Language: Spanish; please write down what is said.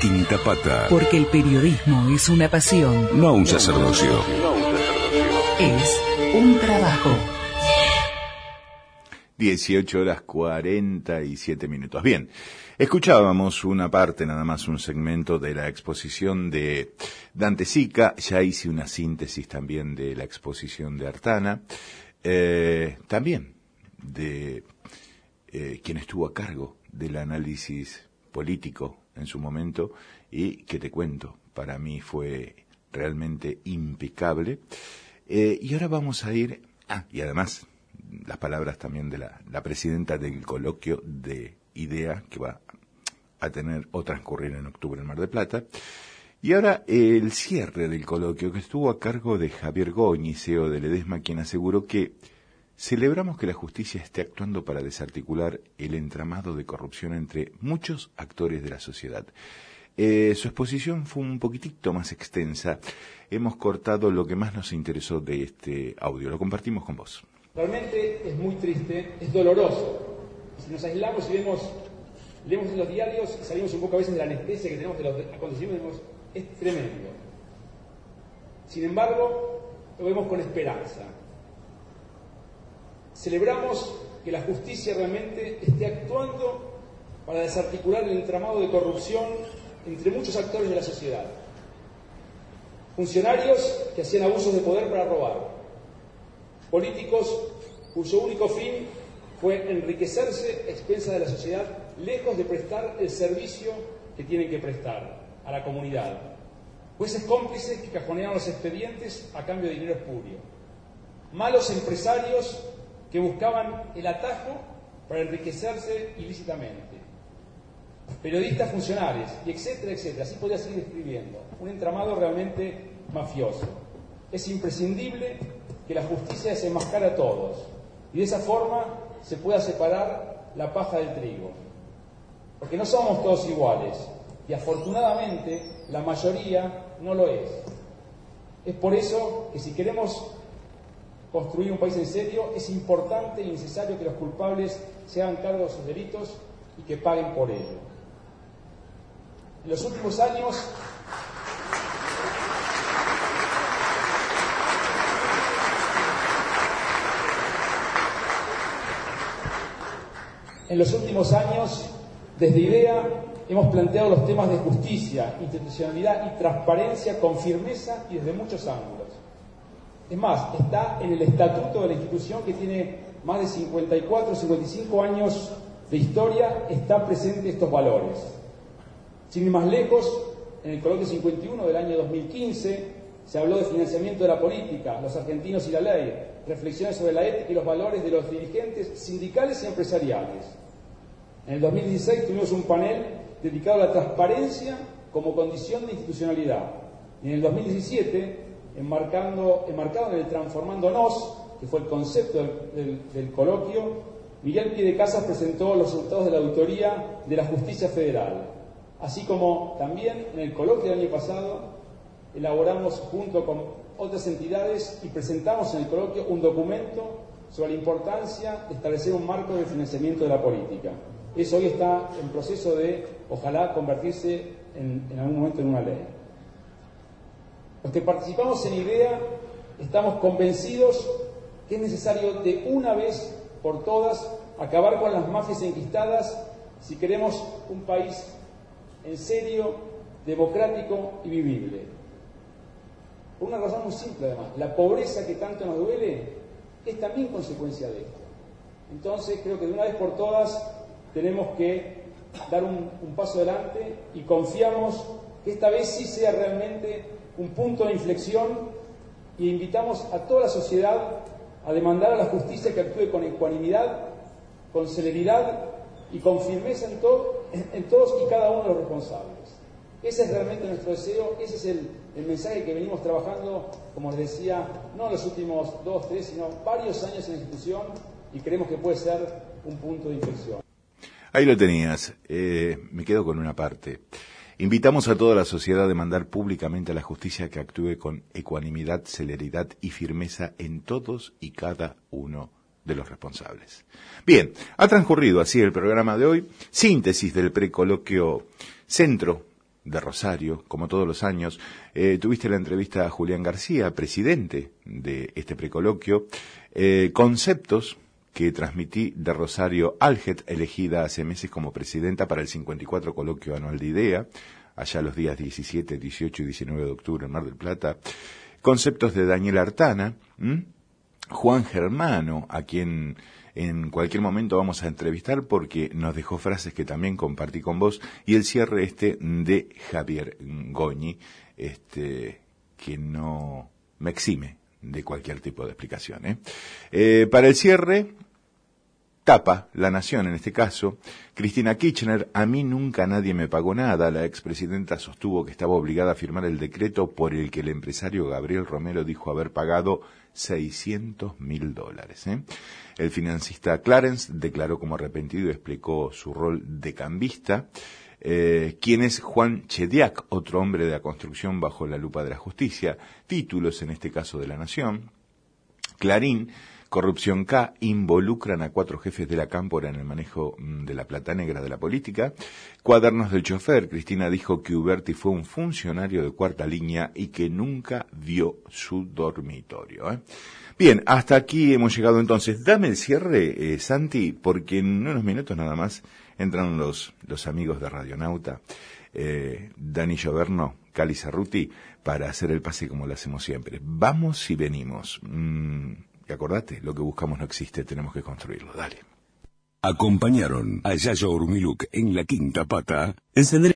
Quinta Pata. Porque el periodismo es una pasión. No un sacerdocio. Es un trabajo. 18:47. Bien, escuchábamos una parte, nada más un segmento de la exposición de Dante Sica. Ya hice una síntesis también de la exposición de Artana. También de quien estuvo a cargo del análisis político en su momento, y que te cuento, para mí fue realmente impecable. Y ahora vamos a ir, y además las palabras también de la presidenta del coloquio de IDEA, que va a tener o transcurrir en octubre en Mar del Plata. Y ahora el cierre del coloquio, que estuvo a cargo de Javier Goñi, CEO de Ledesma, quien aseguró que celebramos que la justicia esté actuando para desarticular el entramado de corrupción entre muchos actores de la sociedad. Su exposición fue un poquitito más extensa. Hemos cortado lo que más nos interesó de este audio. Lo compartimos con vos. Realmente es muy triste, es doloroso. Si nos aislamos y leemos en los diarios, salimos un poco a veces de la anestesia que tenemos de los acontecimientos, es tremendo. Sin embargo, lo vemos con esperanza. Celebramos que la justicia realmente esté actuando para desarticular el entramado de corrupción entre muchos actores de la sociedad. Funcionarios que hacían abusos de poder para robar. Políticos cuyo único fin fue enriquecerse a expensas de la sociedad, lejos de prestar el servicio que tienen que prestar a la comunidad. Jueces cómplices que cajoneaban los expedientes a cambio de dinero espurio. Malos empresarios que buscaban el atajo para enriquecerse ilícitamente. Periodistas funcionarios, y etcétera, etcétera. Así podría seguir describiendo. Un entramado realmente mafioso. Es imprescindible que la justicia desenmascare a todos y de esa forma se pueda separar la paja del trigo. Porque no somos todos iguales y afortunadamente la mayoría no lo es. Es por eso que si queremos construir un país en serio, es importante y necesario que los culpables se hagan cargo de sus delitos y que paguen por ello. En los últimos años, desde IDEA, hemos planteado los temas de justicia, institucionalidad y transparencia con firmeza y desde muchos ángulos. Es más, está en el estatuto de la institución, que tiene más de 54, 55 años de historia, está presente estos valores. Sin ir más lejos, en el coloquio 51 del año 2015 se habló de financiamiento de la política, los argentinos y la ley, reflexiones sobre la ética y los valores de los dirigentes sindicales y empresariales. En el 2016 tuvimos un panel dedicado a la transparencia como condición de institucionalidad. Y en el 2017, enmarcado en el Transformándonos, que fue el concepto del coloquio, Miguel Piedecasas presentó los resultados de la auditoría de la Justicia Federal. Así como también en el coloquio del año pasado elaboramos junto con otras entidades y presentamos en el coloquio un documento sobre la importancia de establecer un marco de financiamiento de la política. Eso hoy está en proceso de, ojalá, convertirse en algún momento en una ley. Los que participamos en IDEA estamos convencidos que es necesario de una vez por todas acabar con las mafias enquistadas si queremos un país en serio, democrático y vivible. Por una razón muy simple además, la pobreza que tanto nos duele es también consecuencia de esto. Entonces creo que de una vez por todas tenemos que dar un paso adelante y confiamos que esta vez sí sea realmente un punto de inflexión y invitamos a toda la sociedad a demandar a la justicia que actúe con ecuanimidad, con celeridad y con firmeza en todos y cada uno de los responsables. Ese es realmente nuestro deseo, ese es el mensaje que venimos trabajando, como les decía, no en los últimos 2, 3, sino varios años en la institución, y creemos que puede ser un punto de inflexión. Ahí lo tenías. Me quedo con una parte. Invitamos a toda la sociedad a demandar públicamente a la justicia que actúe con ecuanimidad, celeridad y firmeza en todos y cada uno de los responsables. Bien, ha transcurrido así el programa de hoy. Síntesis del precoloquio Centro de Rosario, como todos los años. Tuviste la entrevista a Julián García, presidente de este precoloquio. Conceptos que transmití de Rosario Alget, elegida hace meses como presidenta para el 54 Coloquio Anual de IDEA, allá los días 17, 18 y 19 de octubre en Mar del Plata. Conceptos de Daniel Artana, Juan Germano, a quien en cualquier momento vamos a entrevistar porque nos dejó frases que también compartí con vos, y el cierre de Javier Goñi, que no me exime de cualquier tipo de explicación. Para el cierre, tapa La Nación, en este caso, Cristina Kirchner: a mí nunca nadie me pagó nada. La expresidenta sostuvo que estaba obligada a firmar el decreto por el que el empresario Gabriel Romero dijo haber pagado $600.000. El financista Clarence declaró como arrepentido y explicó su rol de cambista. ¿Quién es Juan Chediak, otro hombre de la construcción bajo la lupa de la justicia? Títulos, en este caso, de La Nación. Clarín: Corrupción K, involucran a 4 jefes de la cámpora en el manejo de la plata negra de la política. Cuadernos del chofer: Cristina dijo que Uberti fue un funcionario de cuarta línea y que nunca vio su dormitorio. Bien, hasta aquí hemos llegado entonces. Dame el cierre, Santi, porque en unos minutos nada más entran los amigos de Radionauta, Dani Gioverno, Cali Cerruti, para hacer el pase como lo hacemos siempre. Vamos y venimos. Y acordate, lo que buscamos no existe, tenemos que construirlo. Dale. Acompañaron a Yayo Urmiluk en La Quinta Pata.